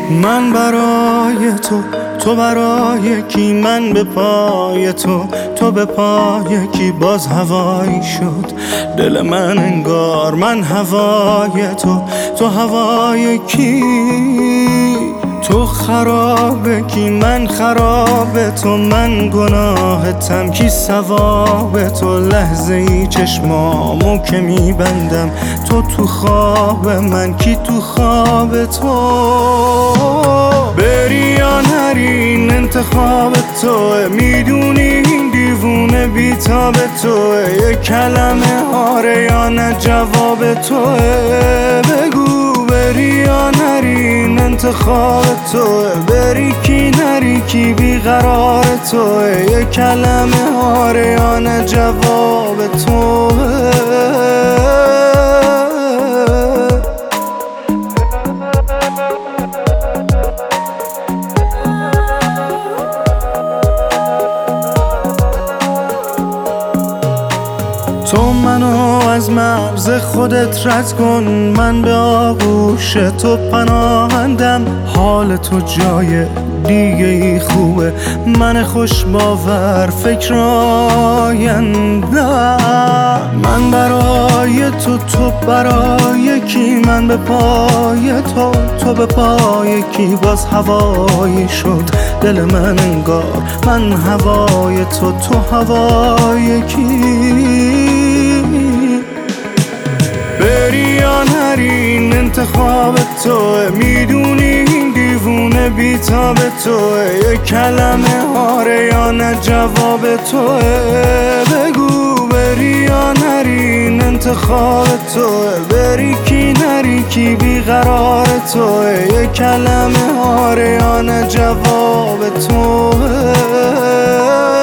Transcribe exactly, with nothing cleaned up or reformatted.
من برای تو، تو برای کی؟ من به پای تو، تو به پای کی؟ باز هوایی شد دل من انگار من هوای تو، تو هوای کی؟ تو خراب کی؟ من خراب تو، من گناهتم کی ثواب تو؟ لحظه ای چشمامو که میبندم تو تو خواب من، کی تو خواب تو؟ بری یا نری این انتخاب توه، میدونی این دیوونه بیتاب توه، یه کلمه آره یا نه جواب توه. بگو بری یا نری این انتخاب توه، بری کی نری کی بیقرار توه، یه کلمه آره یا نه جواب توه. تو منو از مرز خودت رد کن، من به آغوش تو پناهندم، حال تو جای دیگه ای خوبه، من خوش باور فکر آیندم. من برای تو، تو برای کی؟ من به پای تو، تو به پای کی؟ باز هوایی شد دل من انگار من هوای تو، تو هوای کی؟ بری یا نری این انتخاب توه، میدونی این دیوونه بیتاب توه، یه کلمه آره یا نه جواب توه. بگو بری یا نری این انتخاب توه، بری کی نری کی بیقرار توه، یه کلمه آره یا نه جواب توه.